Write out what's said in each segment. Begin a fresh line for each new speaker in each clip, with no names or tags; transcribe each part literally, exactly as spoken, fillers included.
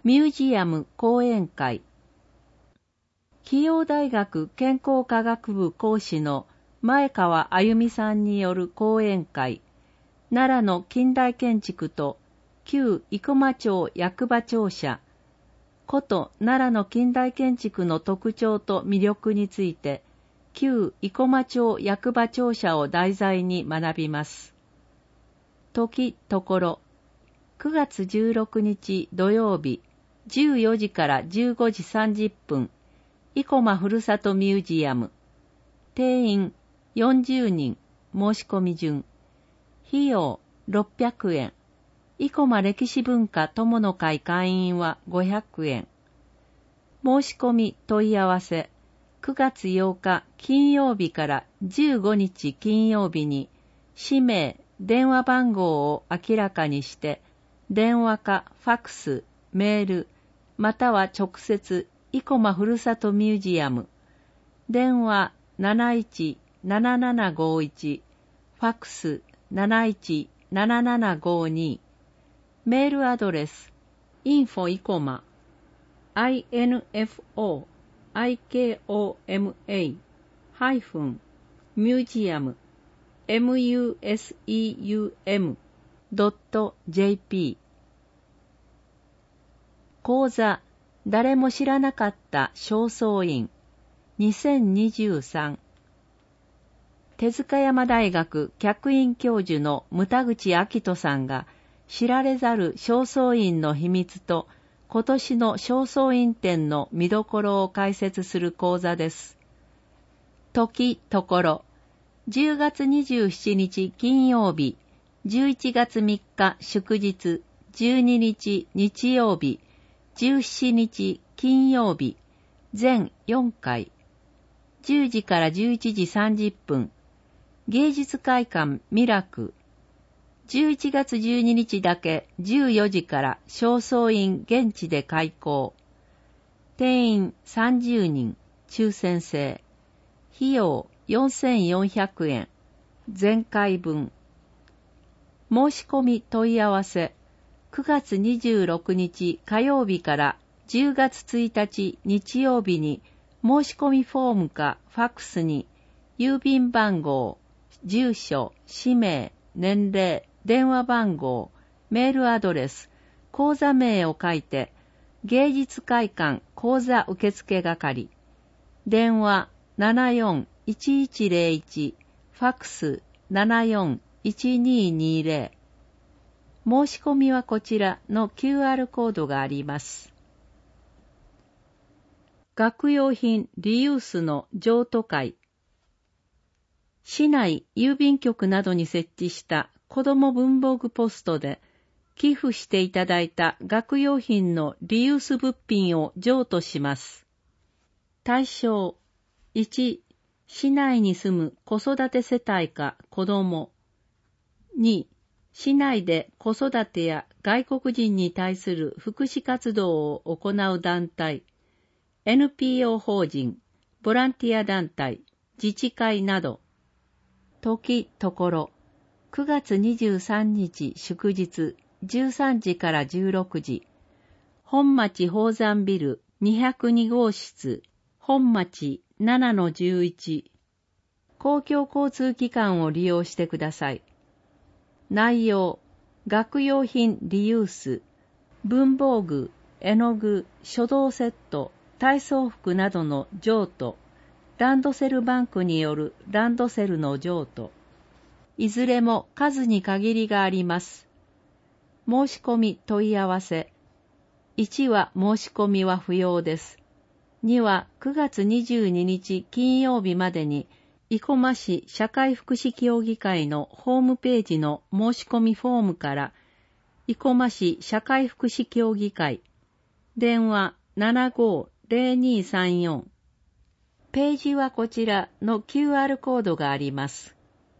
ミュージアム講演会。紀応大学健康科学部講師の前川あゆみさんによる講演会。奈良の近代建築と旧生駒町役場庁舎。古都奈良の近代建築の特徴と魅力について、旧生駒町役場庁舎を題材に学びます。時ところ、くがつじゅうろくにち土曜日、じゅうよじからじゅうごじさんじゅっぷん、生駒ふるさとミュージアム。定員よんじゅうにん、申し込み順。費用ろっぴゃくえん。生駒歴史文化友の会会員はごひゃくえん。申し込み問い合わせ。くがつようか金曜日からじゅうごにち金曜日に、氏名、電話番号を明らかにして、電話かファクス、メール、または直接、生駒ふるさとミュージアム。電話なないちななななごいち、ファクスなないちななななごに、メールアドレス、インフォ 生駒、インフォ イコマ、ハイフン、ミュージアム、ミュージアム ドット ジェーピー。講座、誰も知らなかった正倉院にせんにじゅうさん。手塚山大学客員教授の牟田口明人さんが、知られざる正倉院の秘密と今年の正倉院展の見どころを解説する講座です。時ところ、じゅうがつにじゅうしちにち金曜日、じゅういちがつみっか祝日、じゅうににち日曜日、じゅうしちにち金曜日、全よんかい、じゅうじからじゅういちじさんじゅっぷん、芸術会館ミラク。じゅういちがつじゅうににちだけじゅうよじから正倉院現地で開講。定員さんじゅうにん、抽選制。費用よんせんよんひゃくえん。全回分。申し込み問い合わせ。くがつにじゅうろくにち火曜日からじゅうがつついたち日曜日に申し込みフォームかファックスに郵便番号、住所、氏名、年齢、電話番号、メールアドレス、講座名を書いて、芸術会館講座受付係、電話ななよんいちいちゼロいち、ファックスななよんいちににゼロ。申し込みはこちらの キューアール コードがあります。学用品リユースの譲渡会。市内郵便局などに設置した子ども文房具ポストで寄付していただいた学用品のリユース物品を譲渡します。対象いち、市内に住む子育て世帯か子ども。に、市内で子育てや外国人に対する福祉活動を行う団体、エヌピーオー 法人、ボランティア団体、自治会など。時ところ、くがつにじゅうさんにち祝日、じゅうさんじからじゅうろくじ、本町宝山ビルにひゃくにごうしつ、本町 ななのじゅういち。公共交通機関を利用してください。内容、学用品リユース、文房具、絵の具、書道セット、体操服などの譲渡、ランドセルバンクによるランドセルの譲渡。いずれも数に限りがあります。申し込み問い合わせ。いちは申し込みは不要です。にはくがつにじゅうににち金曜日までに、生駒市社会福祉協議会のホームページの申し込みフォームから、生駒市社会福祉協議会、電話ななごーぜろにーさんよん。ページはこちらの キューアール コードがあります。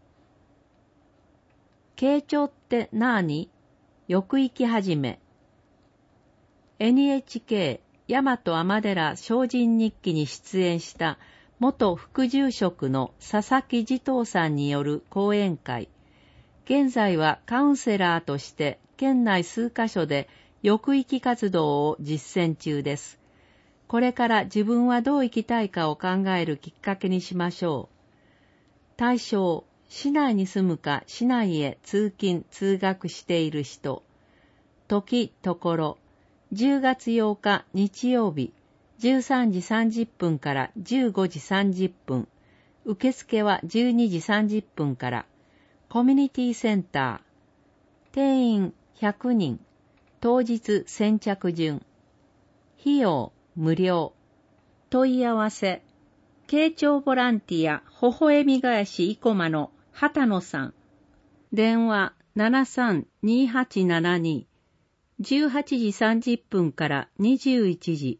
慶長ってなーに？よく行き始め。エヌエイチケー 大和天寺精進日記に出演した元副住職の佐々木慈東さんによる講演会。現在はカウンセラーとして県内数カ所で抑域活動を実践中です。これから自分はどう生きたいかを考えるきっかけにしましょう。対象、市内に住むか市内へ通勤・通学している人。時、ところ、じゅうがつようか日曜日、じゅうさんじさんじゅっぷんからじゅうごじさんじゅっぷん。受付はじゅうにじさんじゅっぷんから。コミュニティセンター。定員ひゃくにん。当日先着順。費用無料。問い合わせ。慶長ボランティア微笑み返し生駒の畑野さん。電話 ななさんにはちななに。じゅうはちじさんじゅっぷんからにじゅういちじ。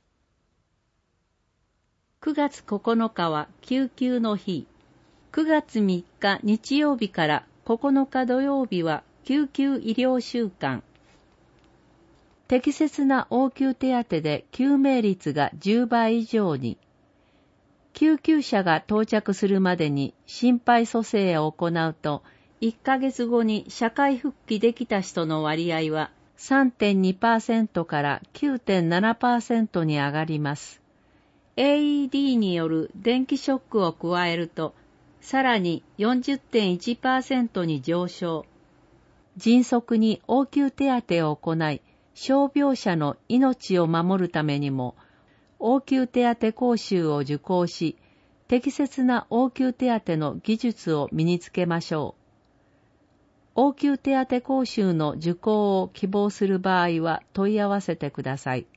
くがつここのかは救急の日。くがつみっか日曜日からここのか土曜日は救急医療週間。適切な応急手当で救命率がじゅうばい以上に。救急車が到着するまでに心肺蘇生を行うと、いっかげつごに社会復帰できた人の割合は さんてんにパーセント から きゅうてんななパーセント に上がります。エーイーディー による電気ショックを加えると、さらに よんじゅってんいちパーセント に上昇。迅速に応急手当を行い、傷病者の命を守るためにも、応急手当講習を受講し、適切な応急手当の技術を身につけましょう。応急手当講習の受講を希望する場合は問い合わせてください。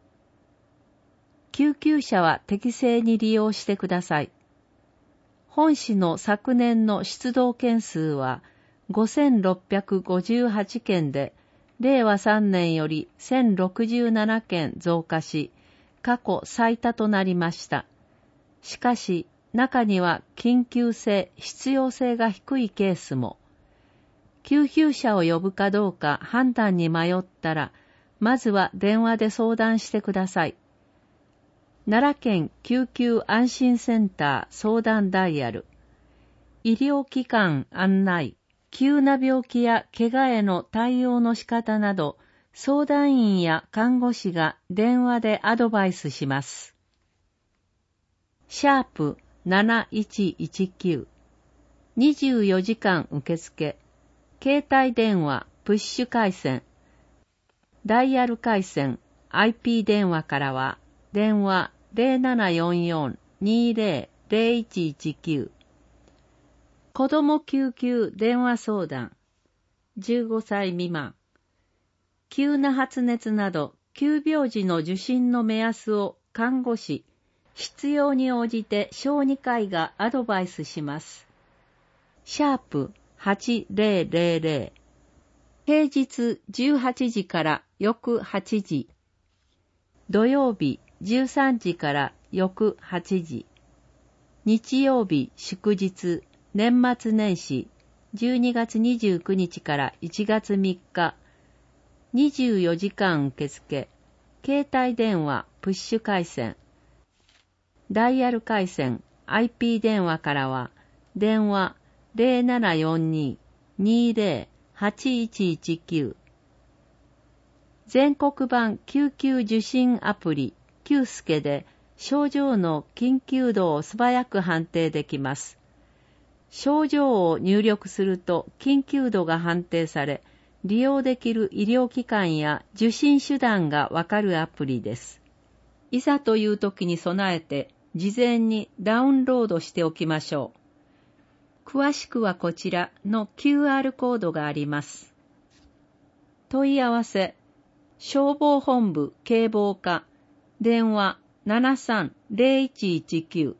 救急車は適正に利用してください。本市の昨年の出動件数はごせんろっぴゃくごじゅうはちけんで、れいわさんねんよりせんろくじゅうななけん増加し、過去最多となりました。しかし、中には緊急性、必要性が低いケースも。救急車を呼ぶかどうか判断に迷ったら、まずは電話で相談してください。奈良県救急安心センター相談ダイヤル。医療機関案内、急な病気や怪我への対応の仕方など、相談員や看護師が電話でアドバイスします。シャープなないちいちきゅう。にじゅうよじかん受付。携帯電話、プッシュ回線。ダイヤル回線、アイピー 電話からは、電話 ゼロななよんよん にゼロ ゼロいちいちきゅう。子ども救急電話相談。じゅうごさい未満。急な発熱など、急病時の受診の目安を看護師、必要に応じて小児科医がアドバイスします。シャープはちぜろぜろぜろ。平日じゅうはちじから翌はちじ。土曜日じゅうさんじから翌はちじ。日曜日祝日、年末年始、じゅうにがつにじゅうくにちからいちがつみっか。にじゅうよじかん受付。携帯電話、プッシュ回線。ダイヤル回線、アイピー 電話からは、電話 ゼロななよんに にゼロ はちいちいちきゅう。全国版救急受診アプリ、キュースケで、症状の緊急度を素早く判定できます。症状を入力すると緊急度が判定され、利用できる医療機関や受診手段がわかるアプリです。いざという時に備えて、事前にダウンロードしておきましょう。詳しくはこちらの キューアール コードがあります。問い合わせ、消防本部警防課、電話 ななさんゼロいちいちきゅう。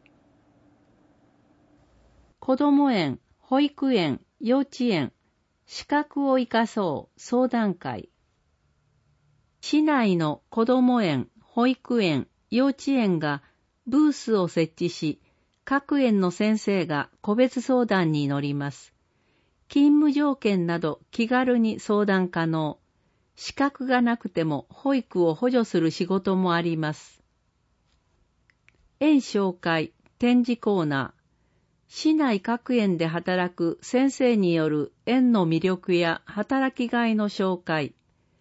子ども園、保育園、幼稚園、資格を生かそう相談会。市内の子ども園、保育園、幼稚園がブースを設置し、各園の先生が個別相談に乗ります。勤務条件など気軽に相談可能。資格がなくても保育を補助する仕事もあります。園紹介、展示コーナー。市内各園で働く先生による園の魅力や働きがいの紹介。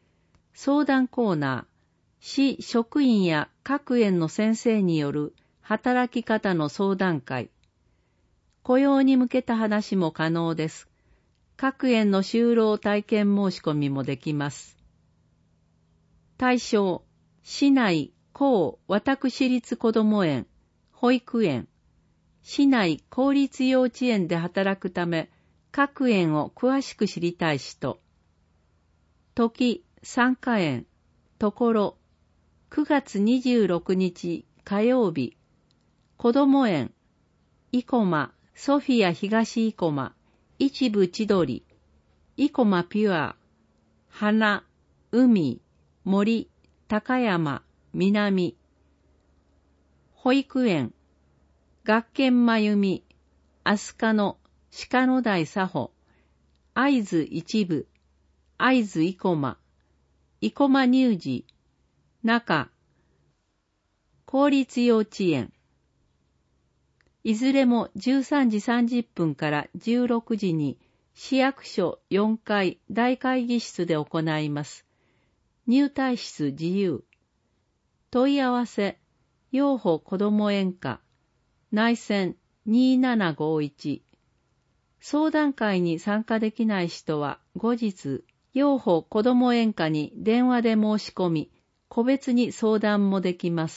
相談コーナー、市職員や各園の先生による働き方の相談会。雇用に向けた話も可能です。各園の就労体験申し込みもできます。対象、市内公私立こども園、保育園、市内公立幼稚園で働くため、各園を詳しく知りたい人。時、参加園、ところ、くがつにじゅうろくにち火曜日、こども園、生駒、ソフィア東生駒、一部千鳥、生駒ピュア、花、海、森、高山、南。保育園、学研まゆみ、飛鳥野、鹿野台佐保、会津一部、会津生駒、生駒乳児、中、公立幼稚園。いずれもじゅうさんじさんじゅっぷんからじゅうろくじに市役所よんかい大会議室で行います。入退室自由。問い合わせ、養護こども園課、内線にーななごいち。相談会に参加できない人は後日、養護こども園課に電話で申し込み、個別に相談もできます。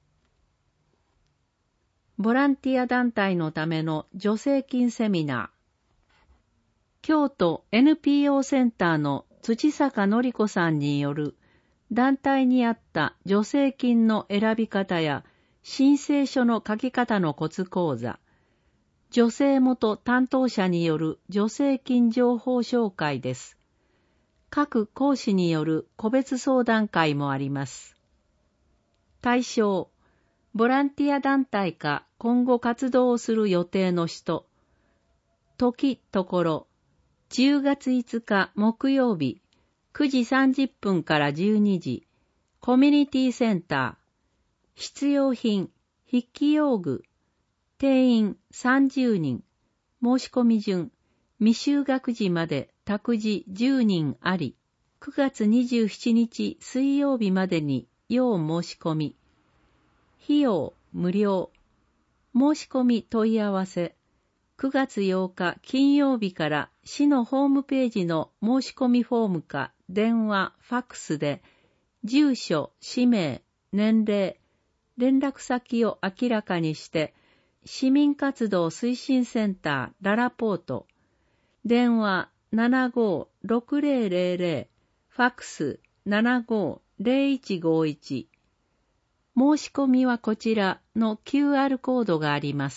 ボランティア団体のための助成金セミナー。京都 エヌピーオー センターの土坂のり子さんによる団体に合った助成金の選び方や申請書の書き方のコツ講座。助成元担当者による助成金情報紹介です。各講師による個別相談会もあります。対象、ボランティア団体か今後活動をする予定の人。時、ところ、じゅうがついつか木曜日、くじさんじゅっぷんからじゅうにじ、コミュニティセンター。必要品、筆記用具。定員さんじゅうにん。申し込み順、未就学児まで託児じゅうにんあり。くがつにじゅうしちにち水曜日までに要申し込み。費用無料。申し込み問い合わせ。くがつようか金曜日から市のホームページの申し込みフォームか電話、ファックスで住所、氏名、年齢、連絡先を明らかにして市民活動推進センターララポート、電話 ななごーろくぜろぜろぜろ、ファックス ななごーぜろいちごいち。申し込みはこちらの キューアール コードがあります。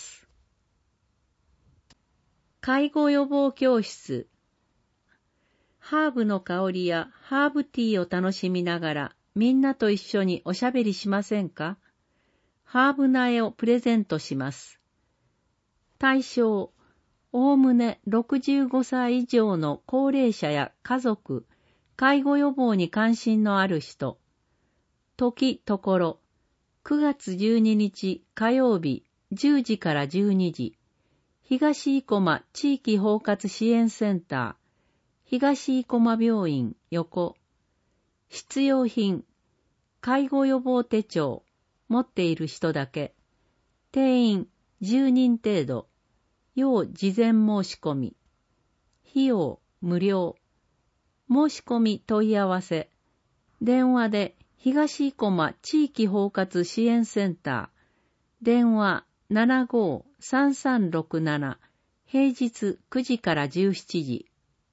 介護予防教室。ハーブの香りやハーブティーを楽しみながらみんなと一緒におしゃべりしませんか？ハーブ苗をプレゼントします。対象、おおむねろくじゅうごさい以上の高齢者や家族、介護予防に関心のある人。時、ところ、くがつじゅうににち火曜日じゅうじからじゅうにじ。東生駒地域包括支援センター、東生駒病院横。必要品、介護予防手帳、持っている人だけ。定員じゅうにん程度。要事前申し込み。費用無料。申し込み問い合わせ。電話で東生駒地域包括支援センター。電話 ななごーさんさんろくなな。平日くじからじゅうしちじ。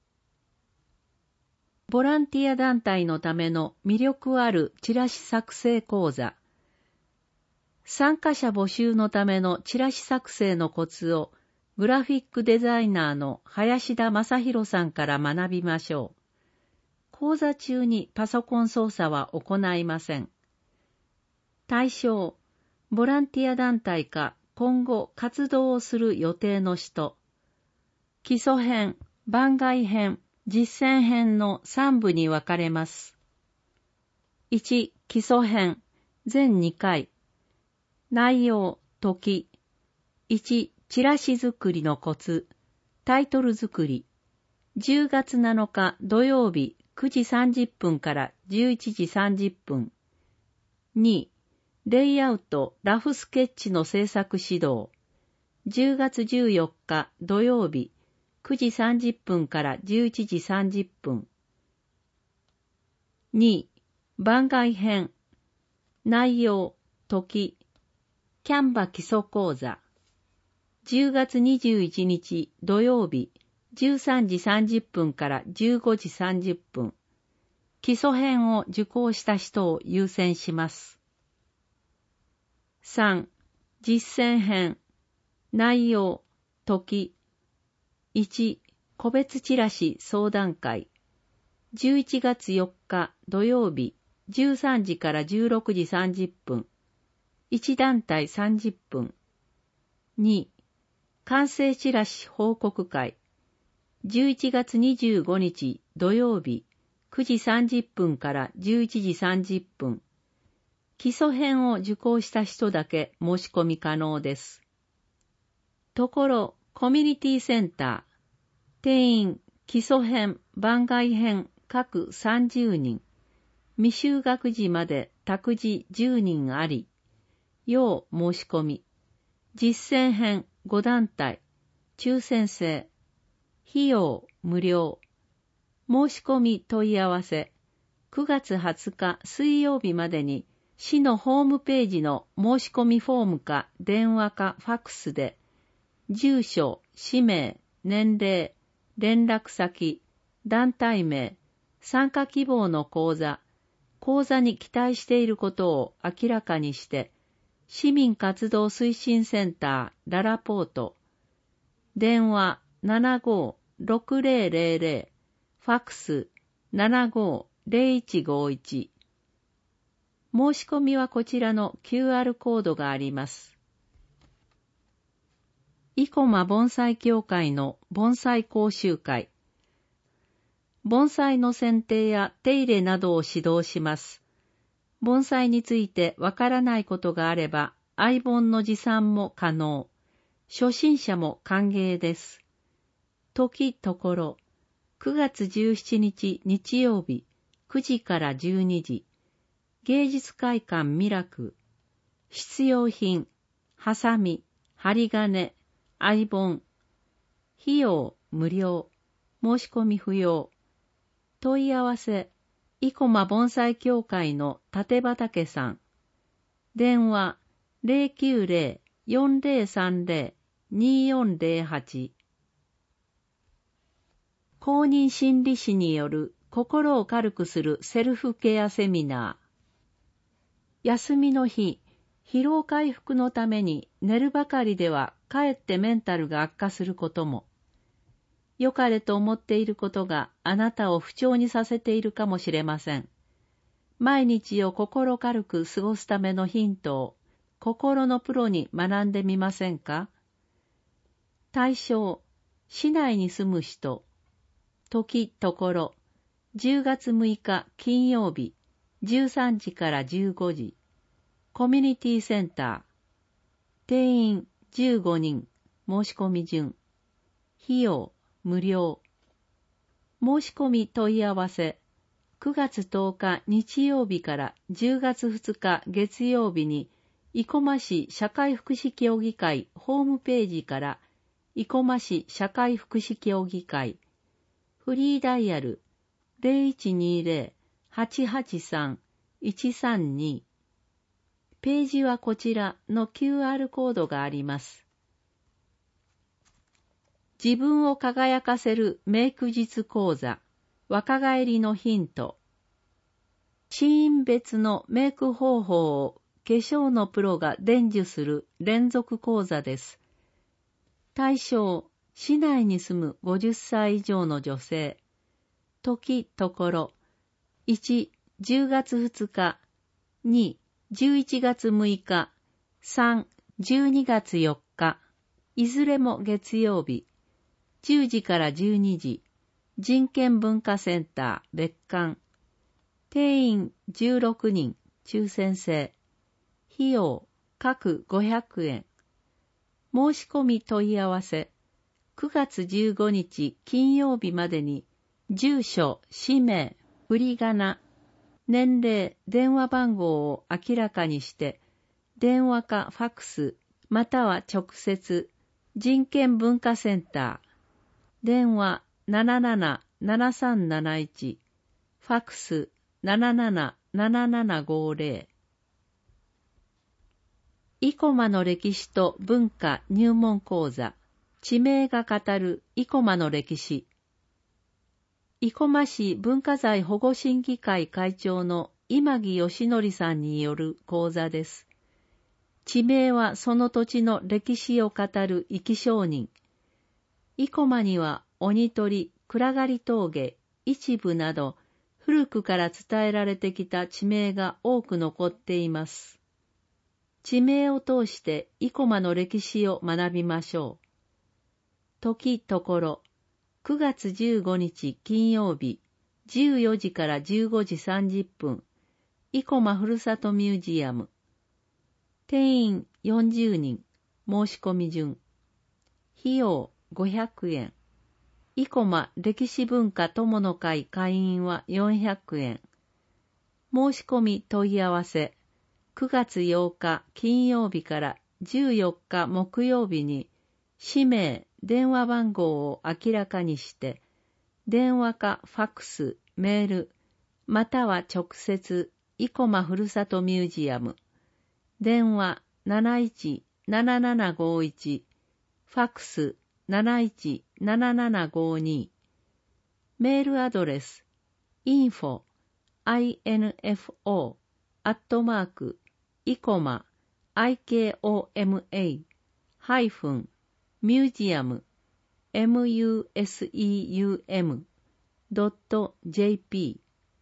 ボランティア団体のための魅力あるチラシ作成講座。参加者募集のためのチラシ作成のコツをグラフィックデザイナーの林田正宏さんから学びましょう。講座中にパソコン操作は行いません。対象、ボランティア団体か今後活動をする予定の人。基礎編、番外編、実践編のさんぶに分かれます。いち、基礎編、全にかい。内容、時。いち、チラシ作りのコツ。タイトル作り。じゅうがつなのか土曜日くじさんじゅっぷんからじゅういちじさんじゅっぷん。に、レイアウト、ラフスケッチの制作指導。じゅうがつじゅうよっか土曜日、くじさんじゅっぷんからじゅういちじさんじゅっぷん。に、番外編。内容、時。キャンバ基礎講座。じゅうがつにじゅういちにち土曜日、じゅうさんじさんじゅっぷんからじゅうごじさんじゅっぷん。基礎編を受講した人を優先します。さん、実践編。内容、時。いち、個別チラシ相談会。じゅういちがつよっか土曜日、じゅうさんじからじゅうろくじさんじゅっぷん。いち団体さんじゅっぷん。に、完成チラシ報告会。じゅういちがつにじゅうごにち土曜日、くじさんじゅっぷんからじゅういちじさんじゅっぷん。基礎編を受講した人だけ申し込み可能です。ところ、コミュニティセンター。定員、基礎編、番外編、各さんじゅうにん。未就学児まで託児じゅうにんあり。要申し込み。実践編ご団体。抽選制。費用無料。申し込み問い合わせ。くがつはつか水曜日までに市のホームページの申し込みフォームか電話かファックスで、住所、氏名、年齢、連絡先、団体名、参加希望の講座、講座に期待していることを明らかにして、市民活動推進センターララポート、電話 ななごーろくぜろぜろぜろ、ファックス ななごーぜろいちごいち。申し込みはこちらの キューアール コードがあります。生駒盆栽協会の盆栽講習会。盆栽の剪定や手入れなどを指導します。盆栽についてわからないことがあれば、アイボンの持参も可能。初心者も歓迎です。時ところ、くがつじゅうしちにち日曜日、くじからじゅうにじ。芸術会館ミラク。必要品、ハサミ、針金、アイボン。費用無料。申し込み不要。問い合わせ、生駒盆栽協会の立畠さん。電話 ゼロきゅうゼロ よんゼロさんゼロ によんゼロはち。公認心理師による心を軽くするセルフケアセミナー。休みの日、疲労回復のために寝るばかりではかえってメンタルが悪化することも。良かれと思っていることがあなたを不調にさせているかもしれません。毎日を心軽く過ごすためのヒントを心のプロに学んでみませんか？対象、市内に住む人。時ところ、じゅうがつむいか金曜日、じゅうさんじからじゅうごじ。コミュニティセンター。定員じゅうごにん。申し込み順。費用無料。申し込み問い合わせ。くがつとおか日曜日からじゅうがつふつか月曜日に生駒市社会福祉協議会ホームページから生駒市社会福祉協議会フリーダイヤル ゼロいちにゼロ はちはちさん いちさんに。ページはこちらの キューアール コードがあります。自分を輝かせるメイク術講座、若返りのヒント。シーン別のメイク方法を化粧のプロが伝授する連続講座です。対象、市内に住むごじゅっさい以上の女性。時ところ、いち、じゅうがつふつか、に、じゅういちがつむいか、さん、じゅうにがつよっか、いずれも月曜日、じゅうじからじゅうにじ、人権文化センター別館。定員じゅうろくにん、抽選制。費用、各ごひゃくえん。申し込み問い合わせ。くがつじゅうごにち金曜日までに、住所、氏名、 振り仮名、年齢、電話番号を明らかにして、電話かファックス、または直接、人権文化センター、電話 ななななななさんなないち、ファックス ななななななななごぜろ。生駒の歴史と文化入門講座、地名が語る生駒の歴史。生駒市文化財保護審議会会長の今木義則さんによる講座です。地名はその土地の歴史を語る生き証人。生駒には鬼取、暗刈峠、一部など古くから伝えられてきた地名が多く残っています。地名を通して生駒の歴史を学びましょう。時ところ、くがつじゅうごにち金曜日、じゅうよじからじゅうごじさんじゅっぷん、生駒ふるさとミュージアム。定員よんじゅうにん、申し込み順。費用ごひゃくえん。生駒歴史文化友の会会員はよんひゃくえん。申し込み問い合わせ。くがつようか金曜日からじゅうよっか木曜日に、氏名、電話番号を明らかにして、電話かファックス、メール、または直接、生駒ふるさとミュージアム。電話 なないちななななごいち、ファックス なないちななななごに、メールアドレス インフォ info アットマーク生駒 ikoma ハイフンミュージアム museum ドット jp。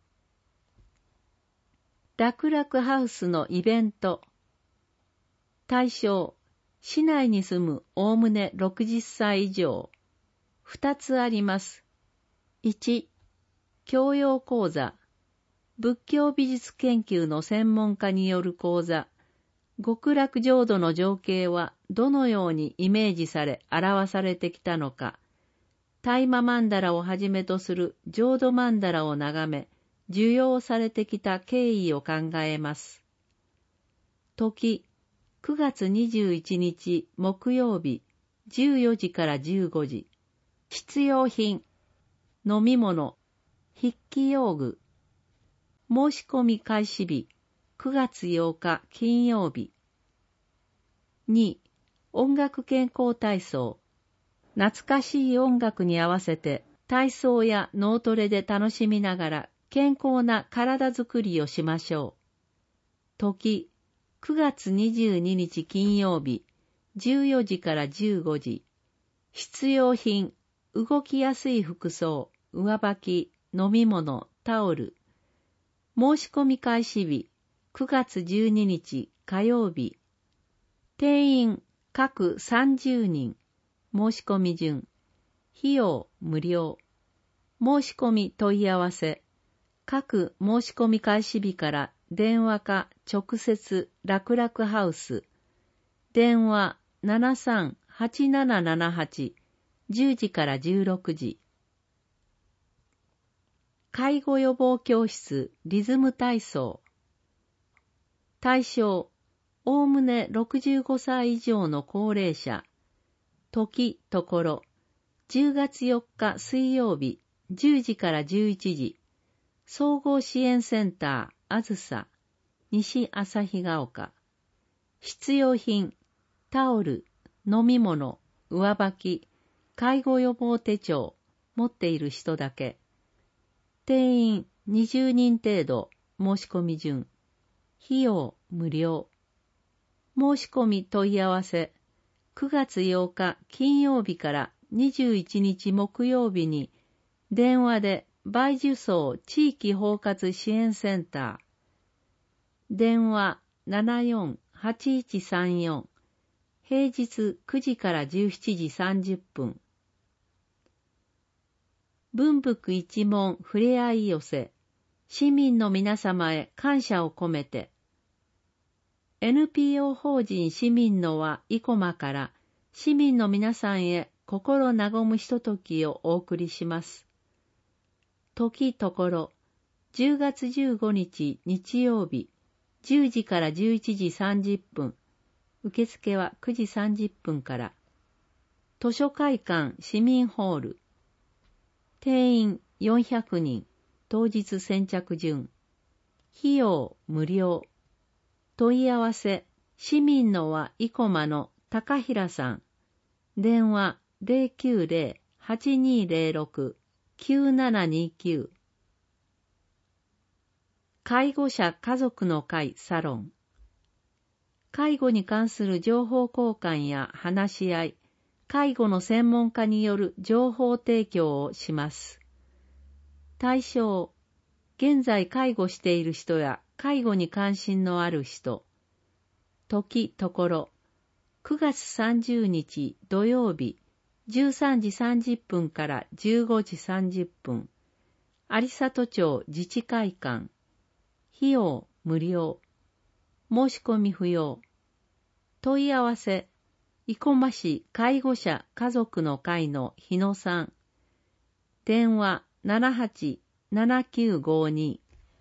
楽々ハウスのイベント。対象、市内に住むおおむねろくじゅっさい以上。ふたつあります。いち、教養講座。仏教美術研究の専門家による講座。極楽浄土の情景はどのようにイメージされ表されてきたのか。大麻曼荼羅をはじめとする浄土曼荼羅を眺め、受容されてきた経緯を考えます。時、くがつにじゅういちにち木曜日、じゅうよじからじゅうごじ。必要品、飲み物、筆記用具。申し込み開始日、くがつようか金曜日。に、音楽健康体操。懐かしい音楽に合わせて体操や脳トレで楽しみながら健康な体づくりをしましょう。時、くがつにじゅうににち金曜日、じゅうよじからじゅうごじ。必要品、動きやすい服装、上履き、飲み物、タオル。申し込み開始日、くがつじゅうににち火曜日。定員、各さんじゅうにん。申し込み順。費用、無料。申し込み問い合わせ。各申し込み開始日から電話か直接楽々ハウス。電話 ななさんはちななななはち、じゅうじからじゅうろくじ。介護予防教室リズム体操。対象、おおむねろくじゅうごさい以上の高齢者。時ところ、じゅうがつよっか水曜日、じゅうじからじゅういちじ。総合支援センター、あずさ、西旭ヶ丘。必要品、タオル、飲み物、上履き、介護予防手帳、持っている人だけ。定員にじゅうにん程度、申し込み順。費用無料。申し込み問い合わせ。くがつようか金曜日からにじゅういちにち木曜日に電話で梅樹荘地域包括支援センター。電話 ななよんはちいちさんよん。平日くじからじゅうしちじさんじゅっぷん。文福一門ふれあい寄せ。市民の皆様へ感謝を込めて。エヌピーオー 法人市民の輪生駒から市民の皆さんへ心和むひとときをお送りします。時ところ、 じゅうがつじゅうごにち日曜日、じゅうじからじゅういちじさんじゅっぷん、受付はくじさんじゅっぷんから。図書会館市民ホール。定員よんひゃくにん、当日先着順。費用無料。問い合わせ、市民の輪生駒の高平さん。電話 ゼロきゅうゼロ はちにーゼロろく きゅうななにきゅう。介護者家族の会サロン。介護に関する情報交換や話し合い、介護の専門家による情報提供をします。対象、現在介護している人や介護に関心のある人。時、ところ、くがつさんじゅうにち土曜日、じゅうさんじさんじゅっぷんからじゅうごじさんじゅっぷん。有里町自治会館。費用無料。申し込み不要。問い合わせ、生駒市介護者家族の会の日野さん。電話 ななはちななきゅうごに。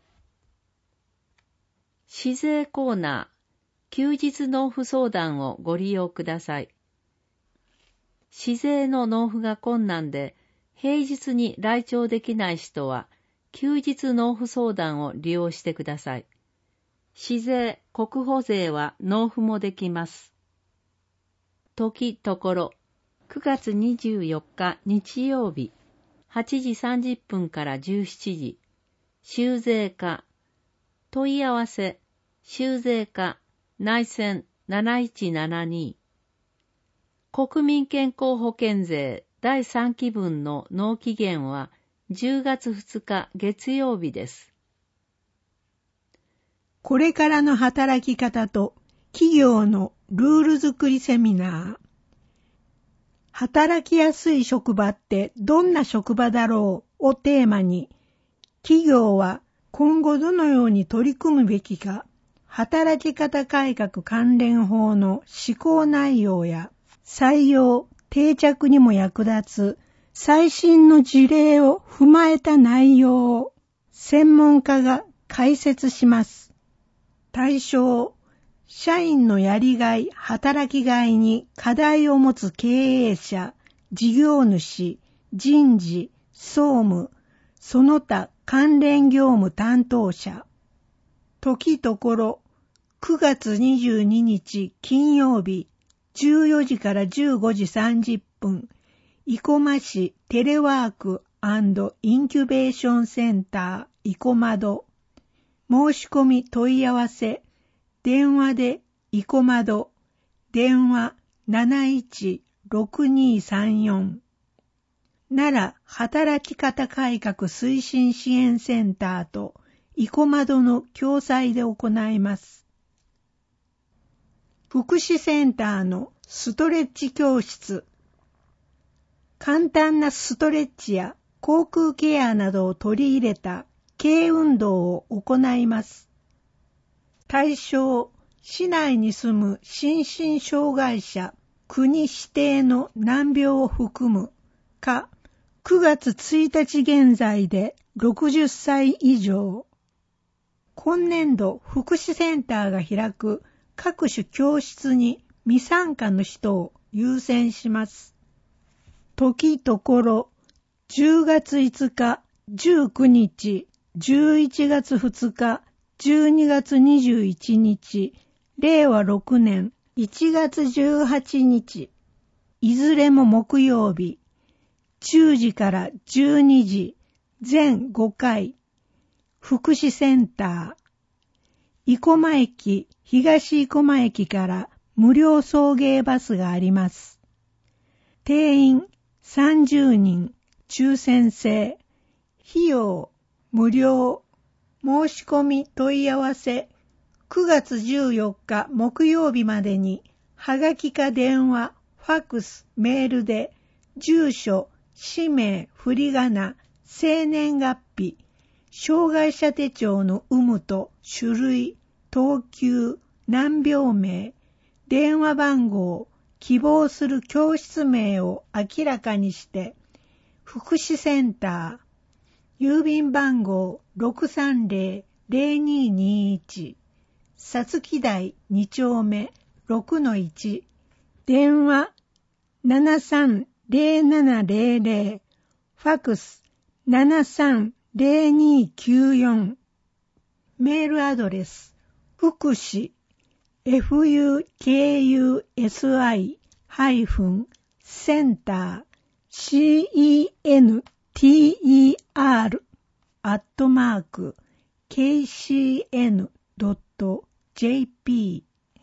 市税コーナー、休日納付相談をご利用ください。市税の納付が困難で、平日に来庁できない人は、休日納付相談を利用してください。市税、国保税は納付もできます。時、ところ、くがつにじゅうよっか日曜日、はちじさんじゅっぷんからじゅうしちじ、州税課、問い合わせ、州税課、内線なないちななに。国民健康保険税だいさんきぶんの納期限はじゅうがつふつか月曜日です。
これからの働き方と企業のルール作りセミナー。働きやすい職場ってどんな職場だろうをテーマに、企業は今後どのように取り組むべきか、働き方改革関連法の施行内容や採用、定着にも役立つ最新の事例を踏まえた内容を専門家が解説します。対象、社員のやりがい、働きがいに課題を持つ経営者、事業主、人事、総務、その他関連業務担当者。時ところ、くがつにじゅうににち金曜日、じゅうよじからじゅうごじさんじゅっぷん、生駒市テレワーク&インキュベーションセンター生駒戸。申し込み問い合わせ、電話で生駒戸、電話 なないちろくにさんよん。奈良働き方改革推進支援センターと生駒戸の共催で行います。福祉センターのストレッチ教室。簡単なストレッチや口腔ケアなどを取り入れた軽運動を行います。対象、市内に住む心身障害者、国指定の難病を含むか、くがつついたち現在でろくじゅっさい以上。今年度福祉センターが開く各種教室に未参加の人を優先します。時ところ、じゅうがついつか、じゅうくにち、じゅういちがつふつか、じゅうにがつにじゅういちにち、れいわろくねんいちがつじゅうはちにち、いずれも木曜日、じゅうじからじゅうにじ、全ごかい、福祉センター、生駒駅、東生駒駅から無料送迎バスがあります。定員さんじゅうにん、抽選制、費用無料、申し込み問い合わせ、くがつじゅうよっか木曜日までに、はがきか電話、ファックス、メールで、住所、氏名、振り仮名、生年月日、障害者手帳の有無と種類、等級、難病名、電話番号、希望する教室名を明らかにして、福祉センター、 郵便番号 ろくさんぜろぜろにーにーいち、さつき台に丁目 ろくのいち、電話 ななさんぜろななぜろぜろ、ファックス ななさんぜろにーきゅうよん、メールアドレス、福祉、エフユーケーユーエスアイ ハイフン、センター、シーイーエヌティーイーアール、アットマーク、ケーシーエヌドットジェーピー。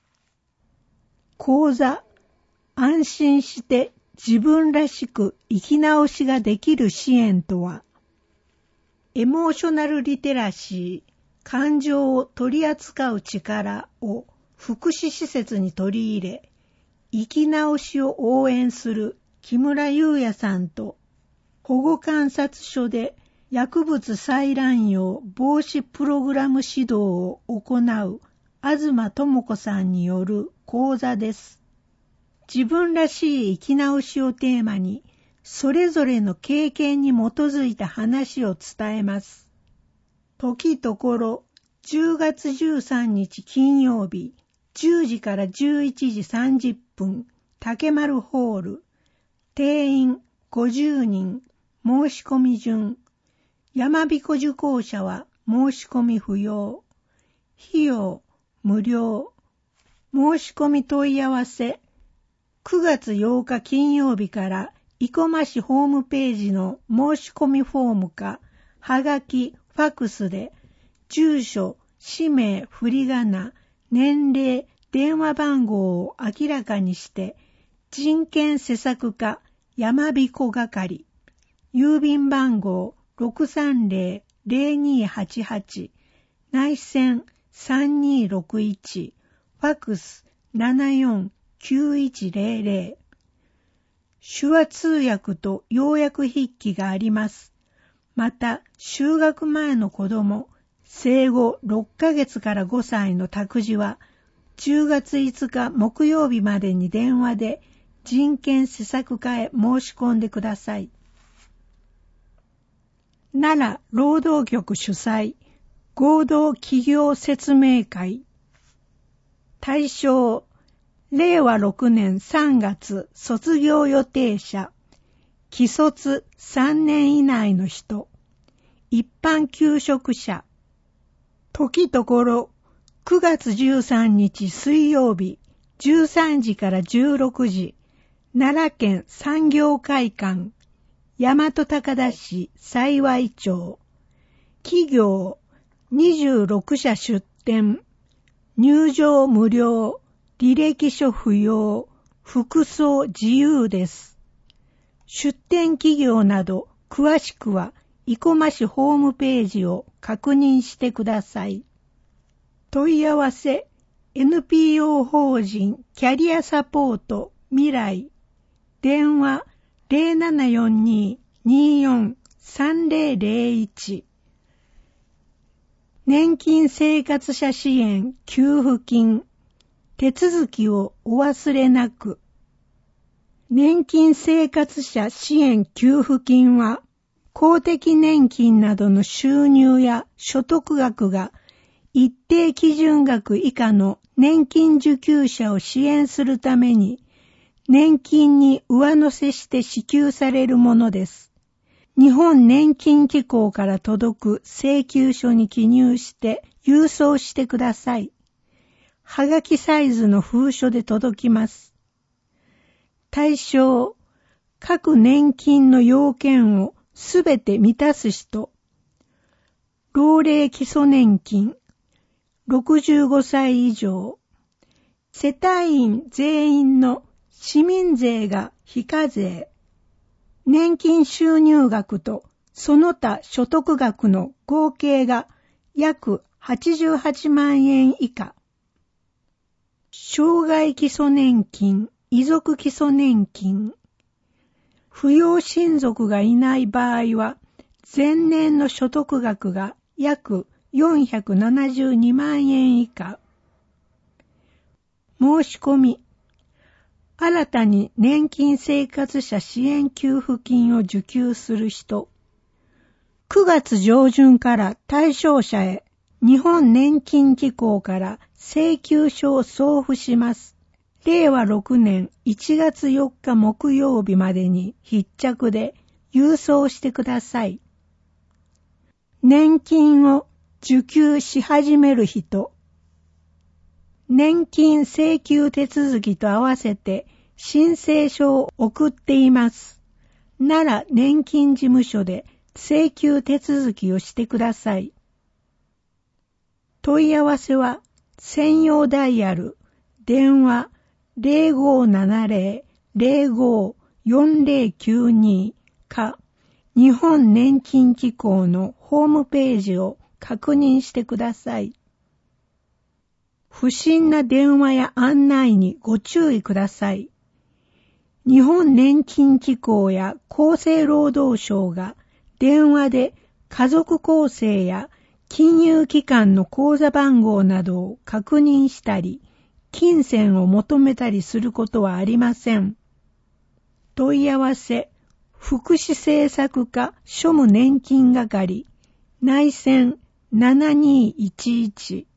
講座、安心して自分らしく生き直しができる支援とは、エモーショナルリテラシー、感情を取り扱う力を福祉施設に取り入れ、生き直しを応援する木村優也さんと、保護観察所で薬物再乱用防止プログラム指導を行う東智子さんによる講座です。自分らしい生き直しをテーマに、それぞれの経験に基づいた話を伝えます。時ところ、じゅうがつじゅうさんにち金曜日、じゅうじからじゅういちじさんじゅっぷん、竹丸ホール、定員ごじゅうにん、申し込み順、山彦受講者は申し込み不要、費用無料、申し込み問い合わせ、くがつようか金曜日から生駒市ホームページの申し込みフォームか、はがき、ファックスで、住所、氏名、振り仮名、年齢、電話番号を明らかにして、人権施策課山彦係、郵便番号 ろくさんぜろぜろにーはちはち、内線さんにーろくいち、ファックスななよんきゅういちぜろぜろ。手話通訳と要約筆記があります。また、就学前の子供、生後ろっかげつからごさいの託児は、じゅうがついつか木曜日までに電話で人権施策課へ申し込んでください。奈良労働局主催合同企業説明会。対象、れいわろくねんさんがつ卒業予定者、既卒さんねん以内の人、一般求職者。時ところ、くがつじゅうさんにち水曜日、じゅうさんじからじゅうろくじ、奈良県産業会館、大和高田市幸町。企業にじゅうろくしゃ出店。入場無料、履歴書不要、服装自由です。出店企業など詳しくは生駒市ホームページを確認してください。問い合わせ エヌピーオー 法人キャリアサポート未来電話 ゼロななよんにーにーよんさんぜろぜろいち 年金生活者支援給付金手続きをお忘れなく。年金生活者支援給付金は公的年金などの収入や所得額が一定基準額以下の年金受給者を支援するために年金に上乗せして支給されるものです。日本年金機構から届く請求書に記入して郵送してください。はがきサイズの封書で届きます。対象、各年金の要件をすべて満たす人。老齢基礎年金、ろくじゅうごさい以上。世帯員全員の市民税が非課税。年金収入額とその他所得額の合計が約はちじゅうはちまんえん以下。障害基礎年金、遺族基礎年金。扶養親族がいない場合は、前年の所得額が約よんひゃくななじゅうにまんえん以下。申し込み。新たに年金生活者支援給付金を受給する人。 くがつ上旬から対象者へ日本年金機構から請求書を送付します。れいわろくねんいちがつよっか木曜日までに必着で郵送してください。年金を受給し始める人、年金請求手続きと合わせて申請書を送っています。なら年金事務所で請求手続きをしてください。問い合わせは専用ダイヤル、電話 ゼロごーななゼロ ゼロごー よんゼロきゅうに か日本年金機構のホームページを確認してください。不審な電話や案内にご注意ください。日本年金機構や厚生労働省が電話で家族構成や金融機関の口座番号などを確認したり、金銭を求めたりすることはありません。問い合わせ、福祉政策課庶務年金係、内線ななにいちいち